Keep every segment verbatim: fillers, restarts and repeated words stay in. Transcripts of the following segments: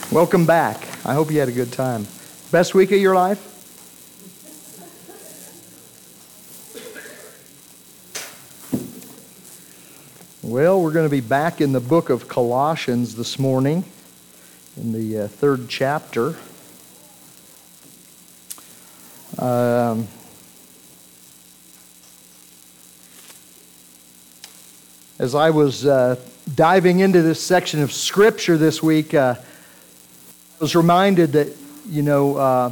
Welcome back. I hope you had a good time. Best week of your life? Well, we're going to be back in the book of Colossians this morning, in the uh, third chapter. Um, as I was uh, diving into this section of Scripture this week, uh, I was reminded that, you know, uh,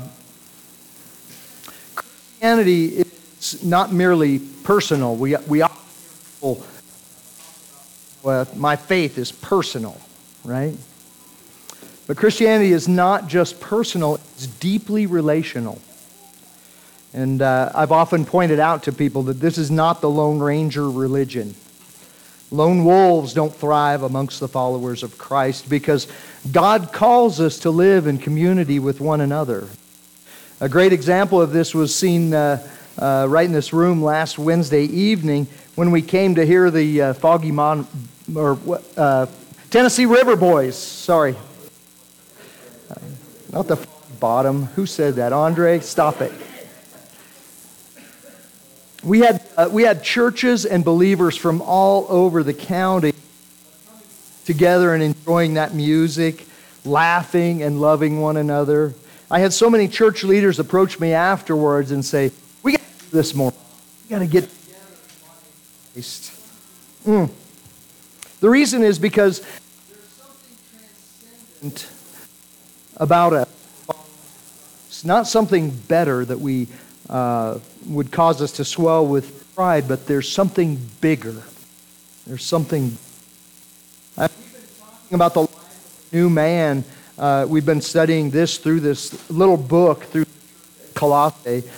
Christianity is not merely personal. We we often, well, my faith is personal, right? But Christianity is not just personal, it's deeply relational. And uh, I've often pointed out to people that this is not the Lone Ranger religion. Lone wolves don't thrive amongst the followers of Christ because God calls us to live in community with one another. A great example of this was seen uh, uh, right in this room last Wednesday evening when we came to hear the uh, Foggy Mon or uh, Tennessee River Boys. Sorry, uh, not the bottom. Who said that? Andre, stop it. We had uh, we had churches and believers from all over the county together and enjoying that music, laughing and loving one another. I had so many church leaders approach me afterwards and say, "We got to do this more. We got to get together." Mm. The reason is because there's something transcendent about us. It's not something better that we Uh, would cause us to swell with pride, but there's something bigger. There's something. Uh, we've been talking about the life of the new man. Uh, we've been studying this through this little book, through Colossae. The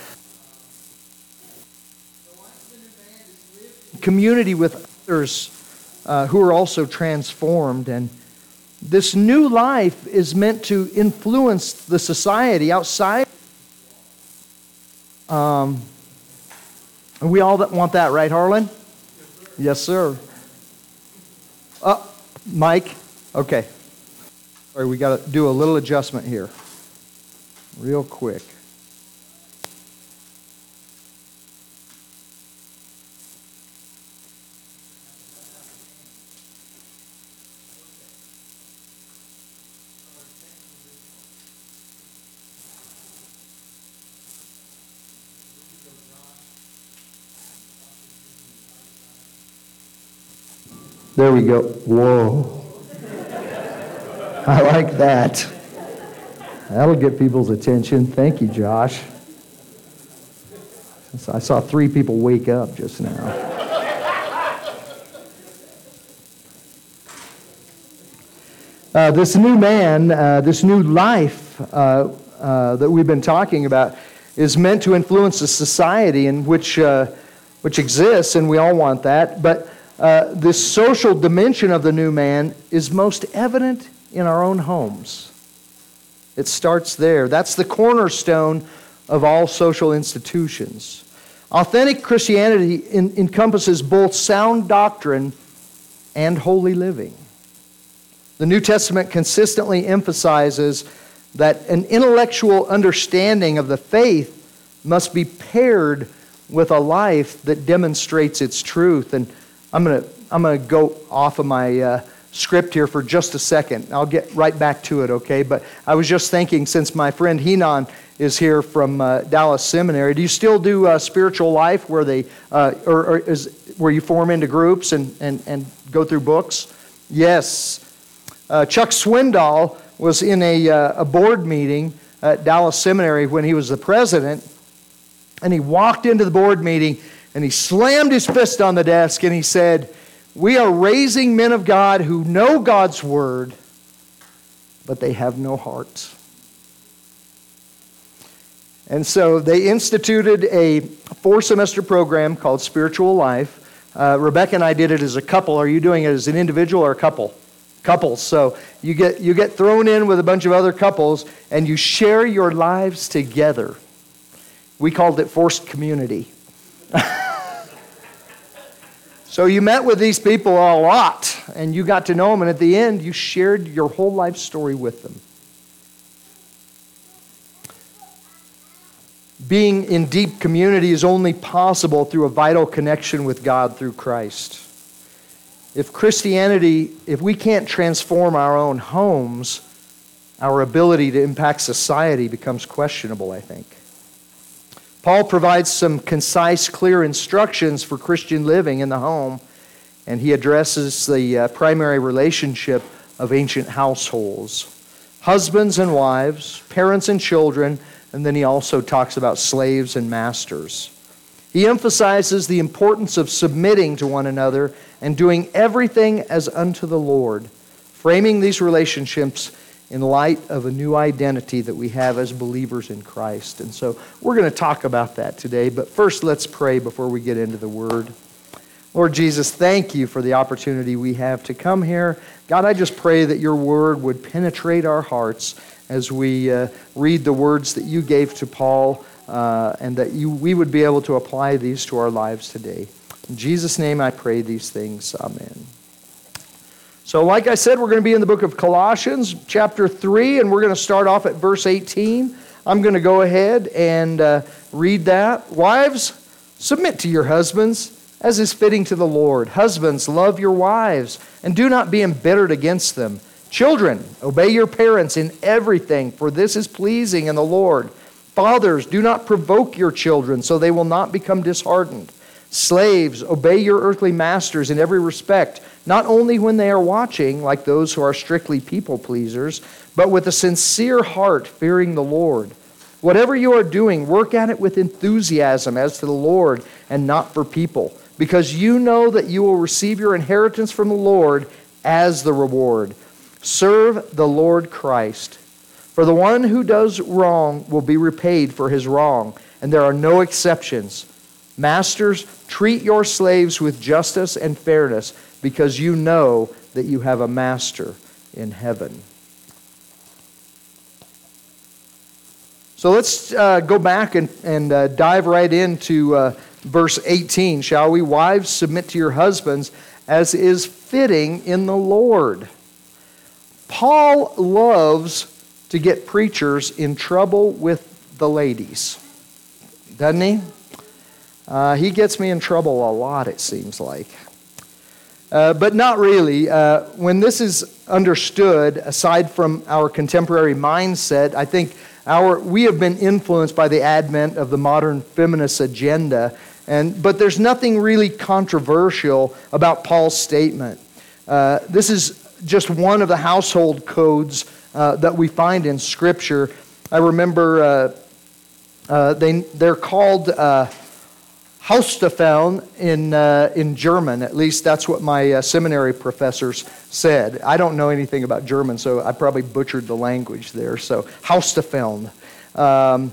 life of the new man is lived in community with others uh, who are also transformed. And this new life is meant to influence the society outside. Um, we all that want that, right, Harlan? Yes, sir. Yes, sir. Uh, Mike? Okay. Sorry, we got to do a little adjustment here. Real quick. There we go. Whoa. I like that. That'll get people's attention. Thank you, Josh. I saw three people wake up just now. Uh, this new man, uh, this new life uh, uh, that we've been talking about is meant to influence the society in which, uh, which exists, and we all want that. But Uh, this social dimension of the new man is most evident in our own homes. It starts there. That's the cornerstone of all social institutions. Authentic Christianity in, encompasses both sound doctrine and holy living. The New Testament consistently emphasizes that an intellectual understanding of the faith must be paired with a life that demonstrates its truth. And I'm going to I'm going to go off of my uh, script here for just a second. I'll get right back to it, okay? But I was just thinking, since my friend Henan is here from uh, Dallas Seminary, do you still do uh, spiritual life where they uh, or, or is where you form into groups and and and go through books? Yes. Uh, Chuck Swindoll was in a uh, a board meeting at Dallas Seminary when he was the president, and he walked into the board meeting. And he slammed his fist on the desk and he said, "We are raising men of God who know God's word, but they have no hearts." And so they instituted a four-semester program called Spiritual Life. Uh, Rebecca and I did it as a couple. Are you doing it as an individual or a couple? Couples. So you get you get thrown in with a bunch of other couples and you share your lives together. We called it forced community. So you met with these people a lot, and you got to know them, and at the end, you shared your whole life story with them. being in deep community is only possible through a vital connection with God through Christ. If Christianity, if we can't transform our own homes, our ability to impact society becomes questionable, I think. Paul provides some concise, clear instructions for Christian living in the home, and he addresses the uh, primary relationship of ancient households. Husbands and wives, parents and children, and then he also talks about slaves and masters. He emphasizes the importance of submitting to one another and doing everything as unto the Lord, framing these relationships in light of a new identity that we have as believers in Christ. And so we're going to talk about that today, but first let's pray before we get into the Word. Lord Jesus, thank you for the opportunity we have to come here. God, I just pray that your Word would penetrate our hearts as we uh, read the words that you gave to Paul, uh, and that you, we would be able to apply these to our lives today. In Jesus' name I pray these things. Amen. So like I said, we're going to be in the book of Colossians, chapter three, and we're going to start off at verse eighteen. I'm going to go ahead and uh, read that. Wives, submit to your husbands, as is fitting to the Lord. Husbands, love your wives, and do not be embittered against them. Children, obey your parents in everything, for this is pleasing in the Lord. Fathers, do not provoke your children, so they will not become disheartened. Slaves, obey your earthly masters in every respect, not only when they are watching, like those who are strictly people pleasers, but with a sincere heart, fearing the Lord. Whatever you are doing, work at it with enthusiasm as to the Lord and not for people, because you know that you will receive your inheritance from the Lord as the reward. Serve the Lord Christ. For the one who does wrong will be repaid for his wrong, and there are no exceptions. Masters, treat your slaves with justice and fairness, because you know that you have a master in heaven. So let's uh, go back and, and uh, dive right into uh, verse eighteen, shall we? Wives, submit to your husbands as is fitting in the Lord. Paul loves to get preachers in trouble with the ladies, doesn't he? Uh, he gets me in trouble a lot, it seems like. Uh, but not really. Uh, when this is understood, aside from our contemporary mindset, I think our we have been influenced by the advent of the modern feminist agenda. And but there's nothing really controversial about Paul's statement. Uh, this is just one of the household codes uh, that we find in Scripture. I remember uh, uh, they they're called Uh, Hausstafeln in uh, in German. At least that's what my uh, seminary professors said. I don't know anything about German, so I probably butchered the language there. So Hausstafeln. Um,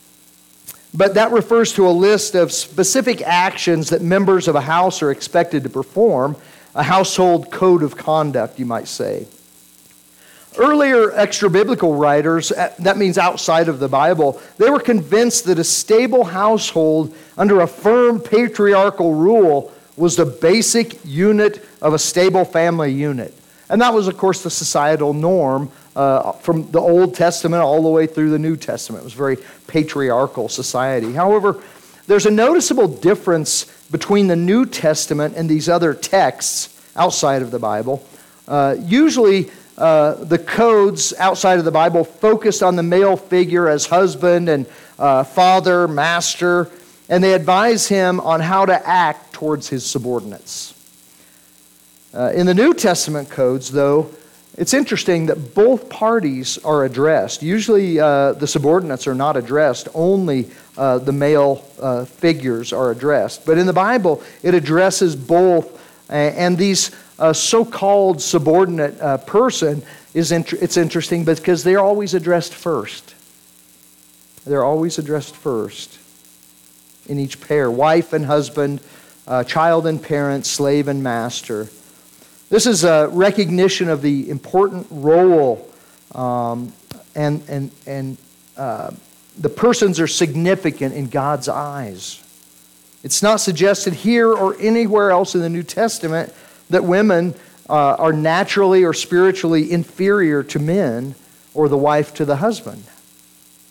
but that refers to a list of specific actions that members of a house are expected to perform, a household code of conduct, you might say. Earlier extra-biblical writers, that means outside of the Bible, they were convinced that a stable household under a firm patriarchal rule was the basic unit of a stable family unit. And that was, of course, the societal norm uh, from the Old Testament all the way through the New Testament. It was a very patriarchal society. However, there's a noticeable difference between the New Testament and these other texts outside of the Bible. Uh, usually, Uh, the codes outside of the Bible focused on the male figure as husband and uh, father, master, and they advise him on how to act towards his subordinates. Uh, in the New Testament codes, though, it's interesting that both parties are addressed. Usually uh, the subordinates are not addressed, only uh, the male uh, figures are addressed. But in the Bible, it addresses both, uh, and these A so-called subordinate uh, person, is int- it's interesting because they're always addressed first. They're always addressed first in each pair. Wife and husband, uh, child and parent, slave and master. This is a recognition of the important role um, and, and, and uh, the persons are significant in God's eyes. It's not suggested here or anywhere else in the New Testament that women uh, are naturally or spiritually inferior to men, or the wife to the husband.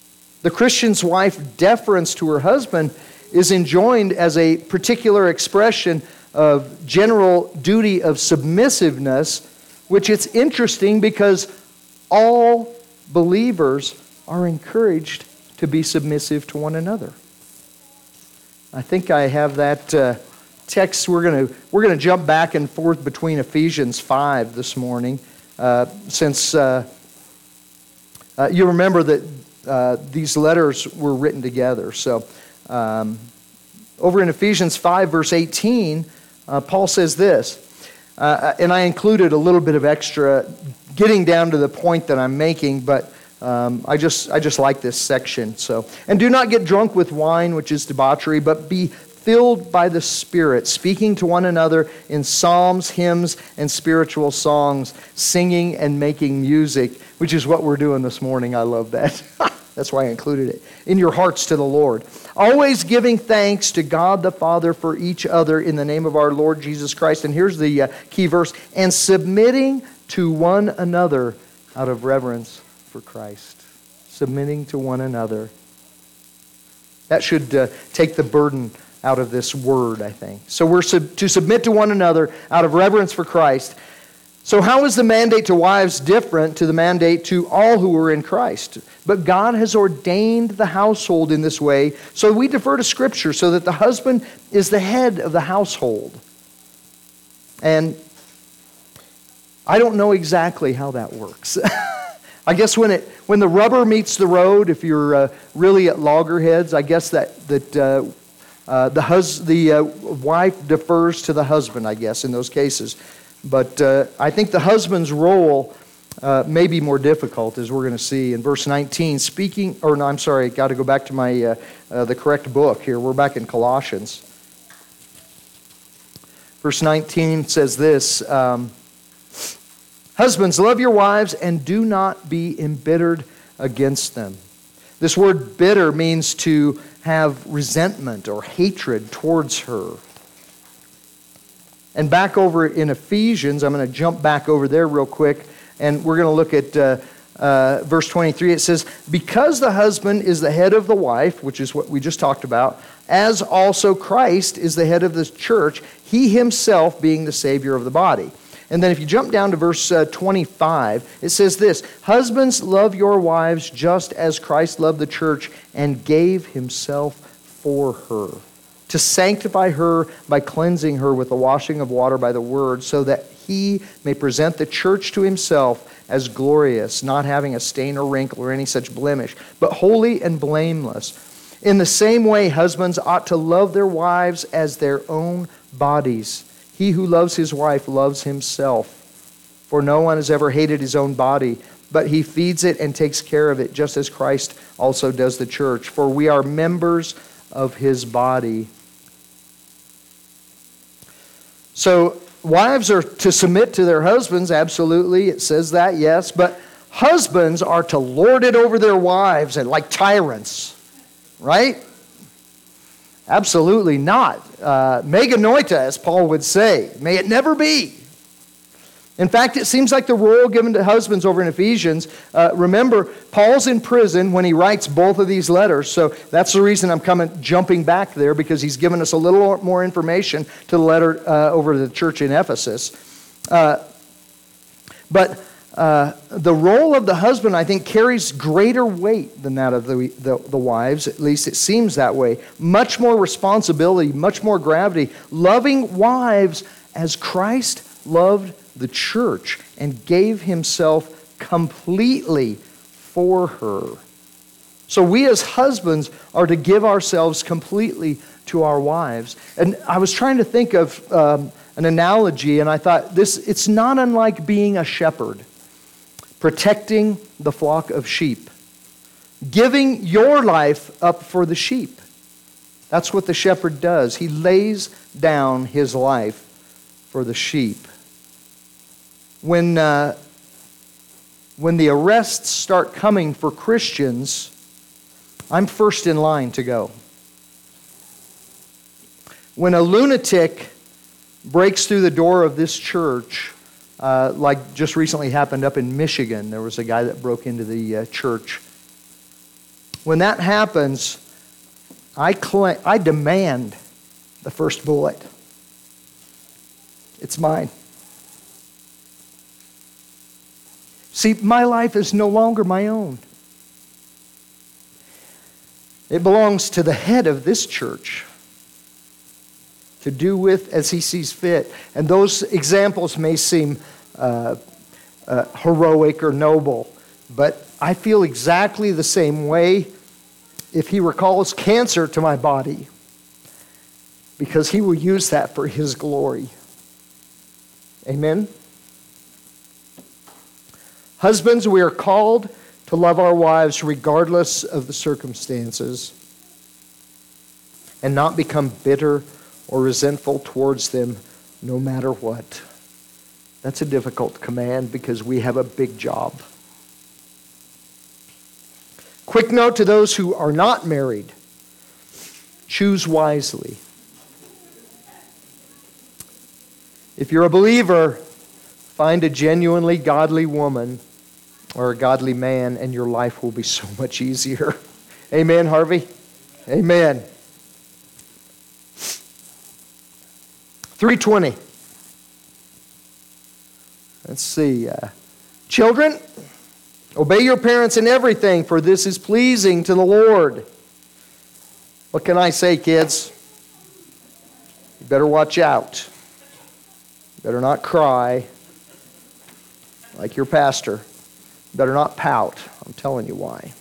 The Christian's wife deference to her husband is enjoined as a particular expression of general duty of submissiveness, which it's interesting because all believers are encouraged to be submissive to one another. I think I have that uh, text. We're going to we're going to jump back and forth between Ephesians five this morning, uh, since uh, uh, you remember that uh, these letters were written together. So, um, over in Ephesians five, verse eighteen, uh, Paul says this, uh, and I included a little bit of extra, getting down to the point that I'm making, but Um, I just I just like this section. So, and do not get drunk with wine, which is debauchery, but be filled by the Spirit, speaking to one another in psalms, hymns, and spiritual songs, singing and making music, which is what we're doing this morning. I love that. That's why I included it. In your hearts to the Lord. Always giving thanks to God the Father for each other in the name of our Lord Jesus Christ. And here's the uh, key verse. And submitting to one another out of reverence for Christ. Submitting to one another. That should uh, take the burden out of this word, I think. So we're sub- to submit to one another out of reverence for Christ. So how is the mandate to wives different to the mandate to all who are in Christ? But God has ordained the household in this way, so we defer to Scripture so that the husband is the head of the household. And I don't know exactly how that works. I guess when it when the rubber meets the road, if you're uh, really at loggerheads, I guess that that uh, uh, the hus the uh, wife defers to the husband, I guess, in those cases. But uh, I think the husband's role uh, may be more difficult, as we're going to see in verse nineteen. Speaking, or no, I'm sorry, got to go back to my uh, uh, the correct book here. We're back in Colossians. Verse nineteen says this. Um, Husbands, love your wives and do not be embittered against them. This word bitter means to have resentment or hatred towards her. And back over in Ephesians, I'm going to jump back over there real quick, and we're going to look at uh, uh, verse twenty-three. It says, because the husband is the head of the wife, which is what we just talked about, as also Christ is the head of the church, he himself being the Savior of the body. And then if you jump down to verse uh, twenty-five, it says this, husbands, love your wives just as Christ loved the church and gave himself for her, to sanctify her by cleansing her with the washing of water by the word, so that he may present the church to himself as glorious, not having a stain or wrinkle or any such blemish, but holy and blameless. In the same way, husbands ought to love their wives as their own bodies. He who loves his wife loves himself. For no one has ever hated his own body, but he feeds it and takes care of it, just as Christ also does the church. For we are members of his body. So, wives are to submit to their husbands, absolutely. It says that, yes. But husbands are to lord it over their wives and like tyrants, right? Absolutely not. Uh, meganoita, as Paul would say. May it never be. In fact, it seems like the role given to husbands over in Ephesians, uh, remember, Paul's in prison when he writes both of these letters, so that's the reason I'm coming, jumping back there, because he's given us a little more information to the letter uh, over to the church in Ephesus. Uh, but uh, the role of the husband, I think, carries greater weight than that of the, the, the wives, at least it seems that way. Much more responsibility, much more gravity. Loving wives as Christ loved the church and gave himself completely for her. So we as husbands are to give ourselves completely to our wives. And I was trying to think of um, an analogy, and I thought this, it's not unlike being a shepherd, protecting the flock of sheep, giving your life up for the sheep. That's what the shepherd does. He lays down his life for the sheep. When, uh, when the arrests start coming for Christians, I'm first in line to go. When a lunatic breaks through the door of this church, uh, like just recently happened up in Michigan, there was a guy that broke into the uh, church. when that happens, I claim, I demand the first bullet. It's mine. See, my life is no longer my own. It belongs to the head of this church to do with as he sees fit. And those examples may seem uh, uh, heroic or noble, but I feel exactly the same way if he recalls cancer to my body, because he will use that for his glory. Amen? Husbands, we are called to love our wives regardless of the circumstances and not become bitter or resentful towards them no matter what. That's a difficult command because we have a big job. Quick note to those who are not married. Choose wisely. If you're a believer, find a genuinely godly woman or a godly man, and your life will be so much easier. Amen, Harvey? Amen. three twenty. Let's see. Uh, Children, obey your parents in everything, for this is pleasing to the Lord. What can I say, kids? You better watch out. You better not cry like your pastor. You better not pout. I'm telling you why.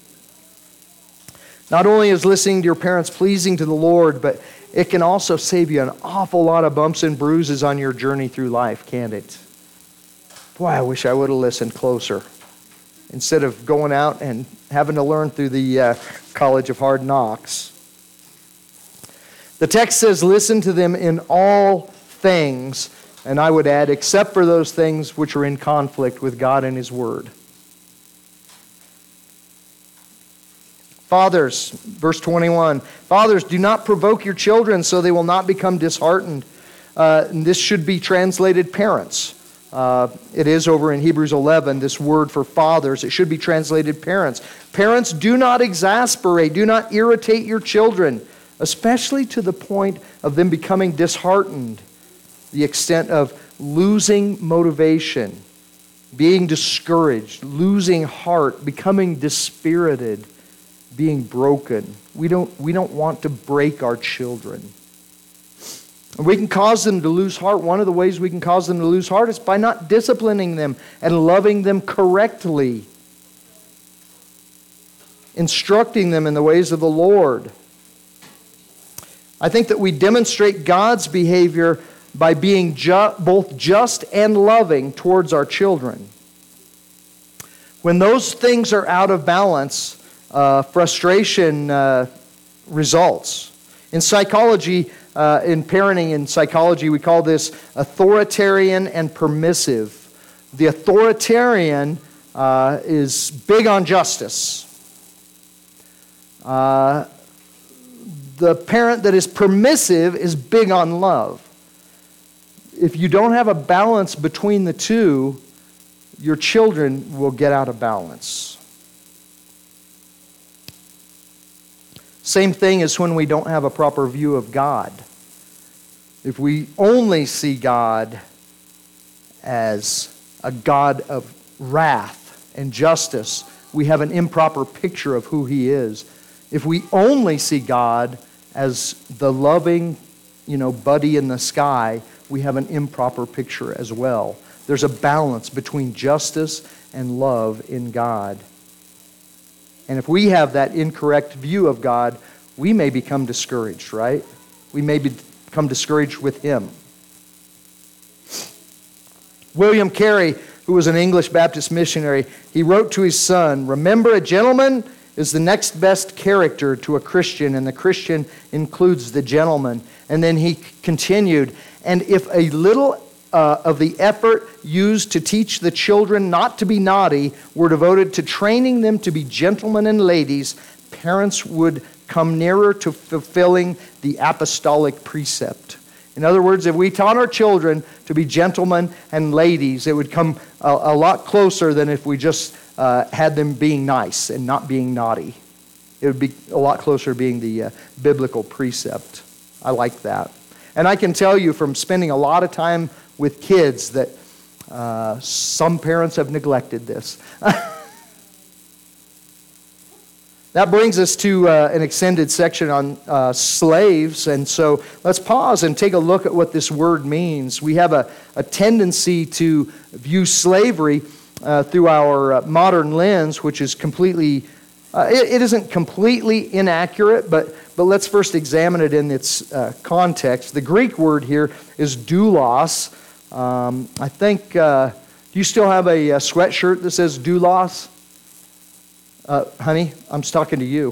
Not only is listening to your parents pleasing to the Lord, but it can also save you an awful lot of bumps and bruises on your journey through life, can't it? Boy, I wish I would have listened closer instead of going out and having to learn through the uh, College of Hard Knocks. The text says, listen to them in all things, and I would add, except for those things which are in conflict with God and His Word. Fathers, verse twenty-one, fathers, do not provoke your children so they will not become disheartened. Uh, and this should be translated parents. Uh, it is over in Hebrews eleven, this word for fathers. It should be translated parents. Parents, do not exasperate, do not irritate your children, especially to the point of them becoming disheartened, the extent of losing motivation, being discouraged, losing heart, becoming dispirited, being broken. We don't, we don't want to break our children. We can cause them to lose heart. One of the ways we can cause them to lose heart is by not disciplining them and loving them correctly, instructing them in the ways of the Lord. I think that we demonstrate God's behavior by being ju- both just and loving towards our children. When those things are out of balance, uh, frustration uh, results. In psychology, uh, in parenting in psychology, we call this authoritarian and permissive. The authoritarian uh, is big on justice. Uh, the parent that is permissive is big on love. If you don't have a balance between the two, your children will get out of balance. Same thing as when we don't have a proper view of God. If we only see God as a God of wrath and justice, we have an improper picture of who He is. If we only see God as the loving, you know, buddy in the sky, we have an improper picture as well. There's a balance between justice and love in God. And if we have that incorrect view of God, we may become discouraged, right? We may become discouraged with Him. William Carey, who was an English Baptist missionary, he wrote to his son, "Remember, a gentleman is the next best character to a Christian, and the Christian includes the gentleman." And then he continued, "And if a little uh, of the effort used to teach the children not to be naughty were devoted to training them to be gentlemen and ladies, parents would come nearer to fulfilling the apostolic precept." In other words, if we taught our children to be gentlemen and ladies, it would come a, a lot closer than if we just uh, had them being nice and not being naughty. It would be a lot closer to being the uh, biblical precept. I like that. And I can tell you from spending a lot of time with kids that uh, some parents have neglected this. That brings us to uh, an extended section on uh, slaves, and so let's pause and take a look at what this word means. We have a, a tendency to view slavery uh, through our uh, modern lens, which is completely, uh, it, it isn't completely inaccurate, but, but let's first examine it in its uh, context. The Greek word here is doulos. Um, I think, uh, do you still have a, a sweatshirt that says doulos? Uh, honey, I'm talking to you.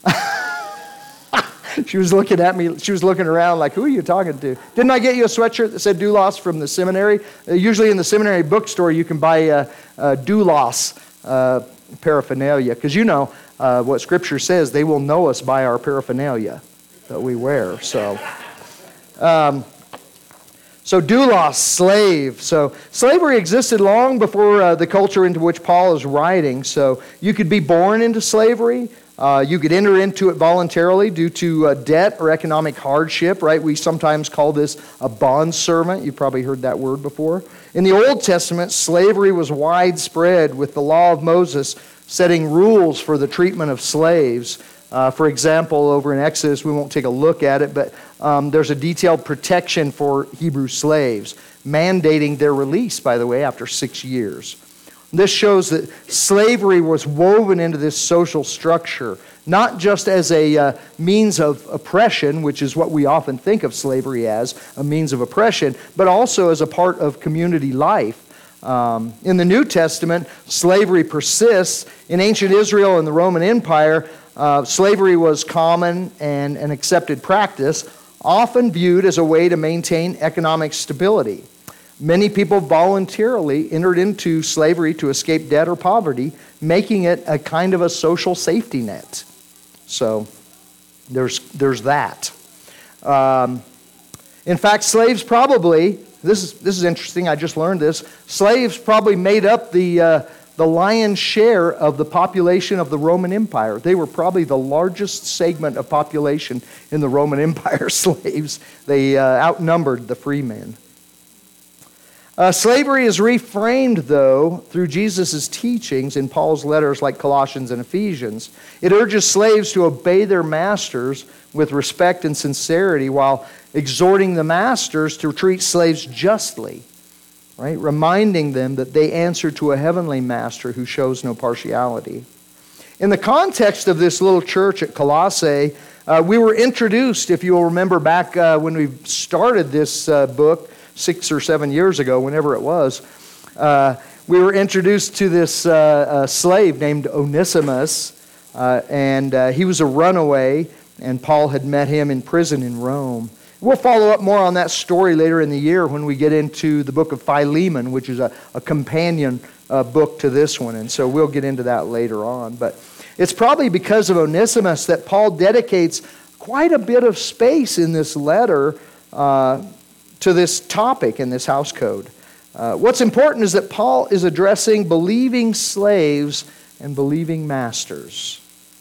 She was looking at me. She was looking around like, who are you talking to? Didn't I get you a sweatshirt that said doulos from the seminary? Uh, usually in the seminary bookstore, you can buy a, a doulos uh, paraphernalia. Because you know uh, what Scripture says, they will know us by our paraphernalia that we wear. So, um, so doulos, slave. So slavery existed long before uh, the culture into which Paul is writing. So you could be born into slavery. Uh, you could enter into it voluntarily due to uh, debt or economic hardship, right? We sometimes call this a bondservant. You've probably heard that word before. In the Old Testament, slavery was widespread with the law of Moses setting rules for the treatment of slaves. Uh, for example, over in Exodus, we won't take a look at it, but um, there's a detailed protection for Hebrew slaves, mandating their release, by the way, after six years. This shows that slavery was woven into this social structure, not just as a uh, means of oppression, which is what we often think of slavery as, a means of oppression, but also as a part of community life. Um, in the New Testament, slavery persists. In ancient Israel and the Roman Empire, uh, slavery was common and an accepted practice, often viewed as a way to maintain economic stability. Many people voluntarily entered into slavery to escape debt or poverty, making it a kind of a social safety net. So there's there's that. Um, in fact, slaves probably, this is this is interesting, I just learned this, slaves probably made up the, uh, the lion's share of the population of the Roman Empire. They were probably the largest segment of population in the Roman Empire, slaves. They uh, outnumbered the free men. Uh, slavery is reframed, though, through Jesus' teachings in Paul's letters like Colossians and Ephesians. It urges slaves to obey their masters with respect and sincerity while exhorting the masters to treat slaves justly, right? Reminding them that they answer to a heavenly master who shows no partiality. In the context of this little church at Colossae, uh, we were introduced, if you will remember back uh, when we started this uh, book, six or seven years ago, whenever it was, uh, we were introduced to this uh, uh, slave named Onesimus, uh, and uh, he was a runaway, and Paul had met him in prison in Rome. We'll follow up more on that story later in the year when we get into the book of Philemon, which is a, a companion uh, book to this one, and so we'll get into that later on. But it's probably because of Onesimus that Paul dedicates quite a bit of space in this letter uh, to this topic in this house code. Uh, what's important is that Paul is addressing believing slaves and believing masters.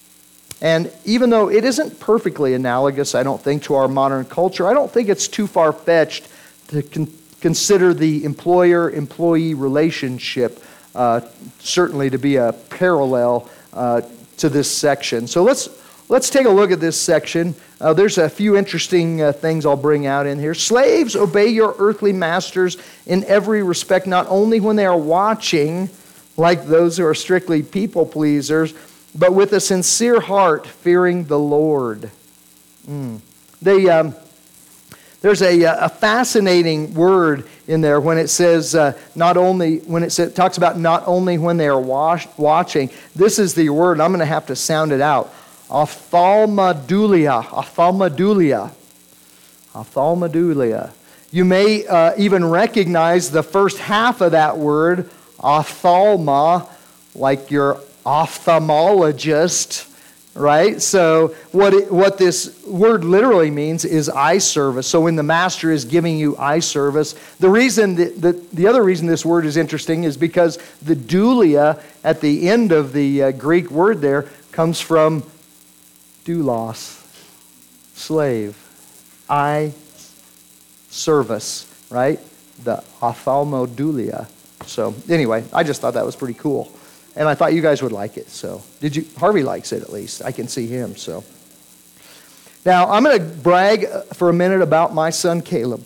And even though it isn't perfectly analogous, I don't think, to our modern culture, I don't think it's too far-fetched to con- consider the employer-employee relationship uh, certainly to be a parallel uh, to this section. So let's let's take a look at this section. Uh, there's a few interesting uh, things I'll bring out in here. Slaves, obey your earthly masters in every respect, not only when they are watching, like those who are strictly people pleasers, but with a sincere heart, fearing the Lord. Mm. They, um, there's a, a fascinating word in there when it says uh, not only when it says, talks about not only when they are wash, watching. This is the word. I'm going to have to sound it out. Ophthalmodulia, ophthalmodulia, ophthalmodulia. You may uh, even recognize the first half of that word, ophthalma, like your ophthalmologist, right? So what it, what this word literally means is eye service. So when the master is giving you eye service, the reason that, the, the other reason this word is interesting is because the dulia at the end of the uh, Greek word there comes from doulos, slave. I, service, right? The ophthalmodoulia. So anyway, I just thought that was pretty cool. And I thought you guys would like it. So did you? Harvey likes it at least. I can see him. So now I'm going to brag for a minute about my son Caleb.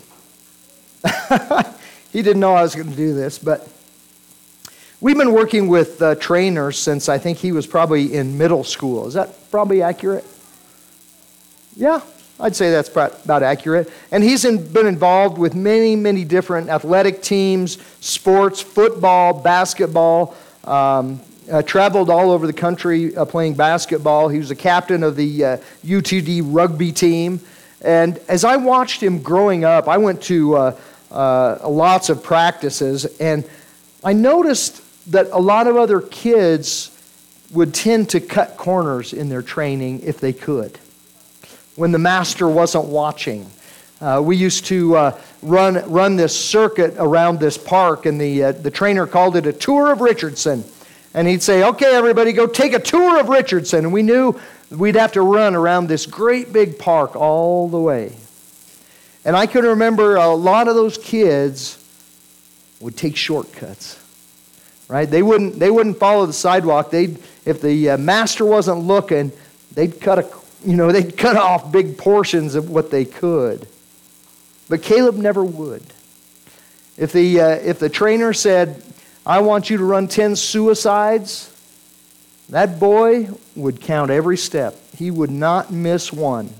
He didn't know I was going to do this, but we've been working with uh, trainers since I think he was probably in middle school. Is that probably accurate? Yeah, I'd say that's about accurate. And he's in, been involved with many, many different athletic teams, sports, football, basketball, um, uh, traveled all over the country uh, playing basketball. He was a captain of the uh, U T D rugby team. And as I watched him growing up, I went to uh, uh, lots of practices, and I noticed that a lot of other kids would tend to cut corners in their training if they could, when the master wasn't watching. Uh, we used to uh, run run this circuit around this park, and the uh, the trainer called it a tour of Richardson. And he'd say, okay, everybody, go take a tour of Richardson. And we knew we'd have to run around this great big park all the way. And I can remember a lot of those kids would take shortcuts, right? They wouldn't they wouldn't follow the sidewalk. They'd, if the uh, master wasn't looking, they'd cut a you know they'd cut off big portions of what they could. But Caleb never would. If the uh, if the trainer said, I want you to run ten suicides, that boy would count every step. He would not miss one.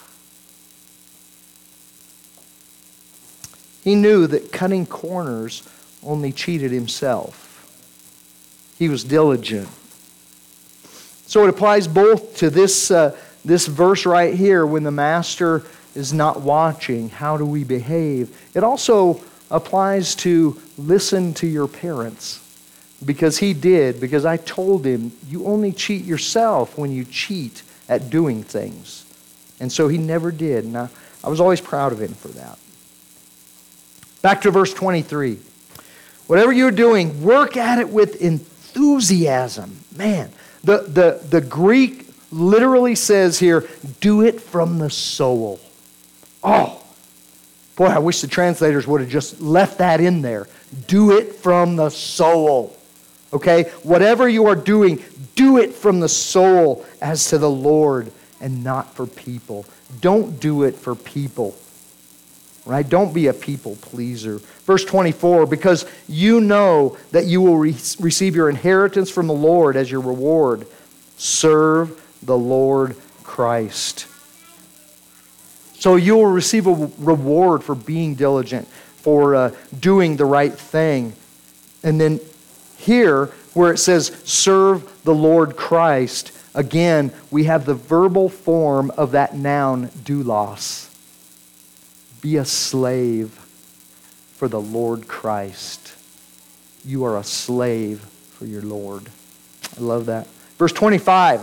He knew that cutting corners only cheated himself. He was diligent. So it applies both to this, uh, this verse right here, when the master is not watching, how do we behave? It also applies to listen to your parents. Because he did, because I told him, you only cheat yourself when you cheat at doing things. And so he never did. And I, I was always proud of him for that. Back to verse twenty-three. Whatever you're doing, work at it with enthusiasm. Man, the, the, the Greek literally says here, do it from the soul. Oh, boy, I wish the translators would have just left that in there. Do it from the soul. Okay? Whatever you are doing, do it from the soul as to the Lord and not for people. Don't do it for people. Right? Don't be a people pleaser. Verse twenty-four, because you know that you will re- receive your inheritance from the Lord as your reward. Serve the Lord Christ. So you will receive a reward for being diligent, for uh, doing the right thing. And then here, where it says, serve the Lord Christ, again, we have the verbal form of that noun, doulos. Be a slave for the Lord Christ. You are a slave for your Lord. I love that. Verse twenty-five.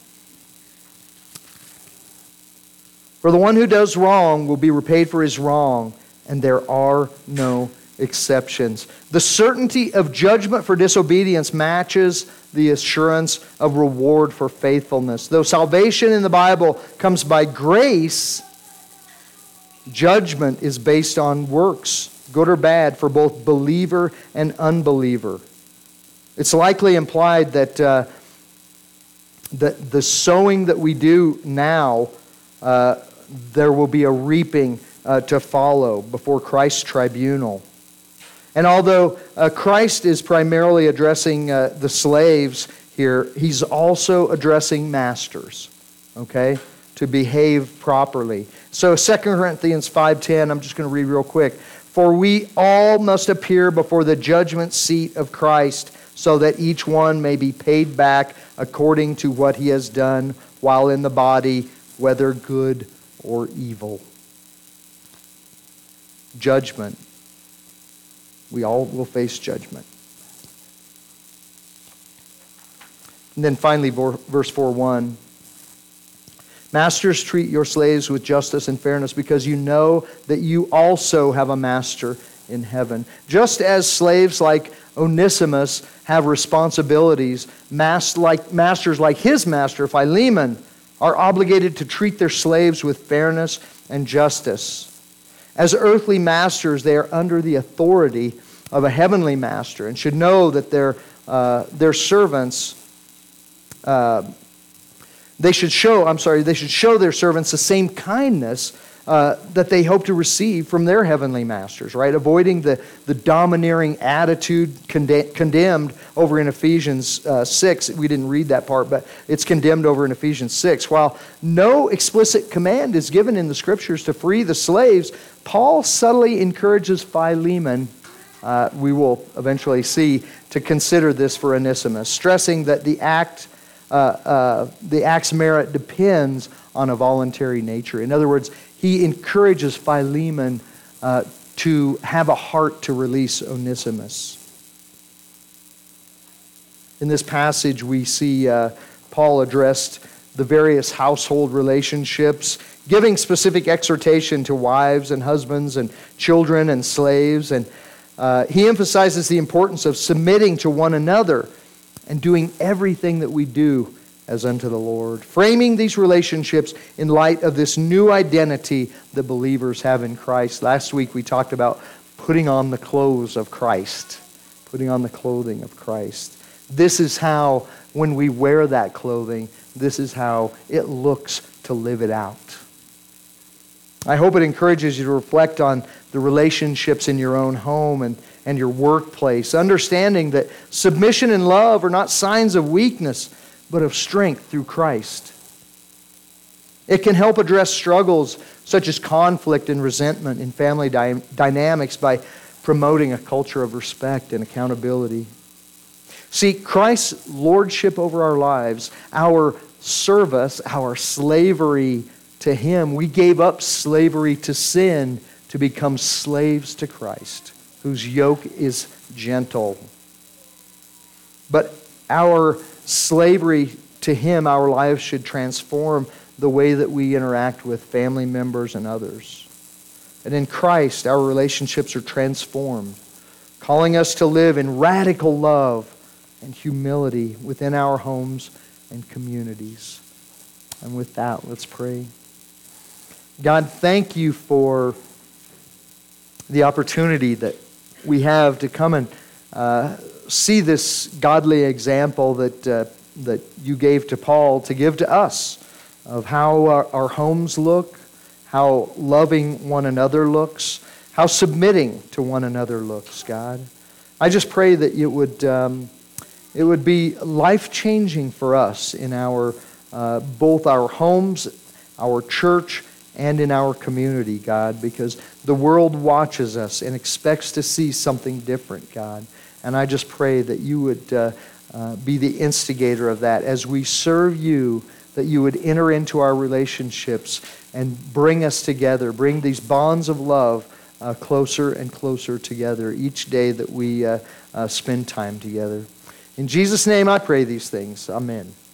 For the one who does wrong will be repaid for his wrong, and there are no exceptions. The certainty of judgment for disobedience matches the assurance of reward for faithfulness. Though salvation in the Bible comes by grace, judgment is based on works, good or bad, for both believer and unbeliever. It's likely implied that, uh, that the sowing that we do now, uh, there will be a reaping uh, to follow before Christ's tribunal. And although uh, Christ is primarily addressing uh, the slaves here, he's also addressing masters, okay, to behave properly. So Second Corinthians five ten, I'm just going to read real quick. For we all must appear before the judgment seat of Christ, so that each one may be paid back according to what he has done while in the body, whether good or evil. Judgment. We all will face judgment. And then finally, verse four one. Masters, treat your slaves with justice and fairness, because you know that you also have a master in heaven. Just as slaves like Onesimus have responsibilities, masters like his master, Philemon, are obligated to treat their slaves with fairness and justice. As earthly masters, they are under the authority of a heavenly master and should know that their, uh, their servants, uh, they should show, I'm sorry, they should show their servants the same kindness uh, that they hope to receive from their heavenly masters, right? Avoiding the, the domineering attitude conde- condemned over in Ephesians uh, six. We didn't read that part, but it's condemned over in Ephesians six. While no explicit command is given in the Scriptures to free the slaves, Paul subtly encourages Philemon, uh, we will eventually see, to consider this for Onesimus, stressing that the act, uh, uh, the act's merit depends on a voluntary nature. In other words, he encourages Philemon uh, to have a heart to release Onesimus. In this passage, we see uh, Paul addressed the various household relationships, giving specific exhortation to wives and husbands and children and slaves. And uh, he emphasizes the importance of submitting to one another and doing everything that we do as unto the Lord, framing these relationships in light of this new identity that believers have in Christ. Last week we talked about putting on the clothes of Christ, putting on the clothing of Christ. This is how, when we wear that clothing, this is how it looks to live it out. I hope it encourages you to reflect on the relationships in your own home and, and your workplace, understanding that submission and love are not signs of weakness, but of strength through Christ. It can help address struggles such as conflict and resentment in family dy- dynamics by promoting a culture of respect and accountability. See, Christ's lordship over our lives, our service, our slavery to Him, we gave up slavery to sin to become slaves to Christ, whose yoke is gentle. But our slavery to Him, our lives should transform the way that we interact with family members and others. And in Christ, our relationships are transformed, calling us to live in radical love and humility within our homes and communities. And with that, let's pray. God, thank you for the opportunity that we have to come and uh, see this godly example that uh, that you gave to Paul to give to us of how our, our homes look, how loving one another looks, how submitting to one another looks, God. I just pray that it would um, it would be life-changing for us in our uh, both our homes, our church, and in our community, God, because the world watches us and expects to see something different, God. And I just pray that you would uh, uh, be the instigator of that as we serve you, that you would enter into our relationships and bring us together, bring these bonds of love uh, closer and closer together each day that we uh, uh, spend time together. In Jesus' name I pray these things. Amen.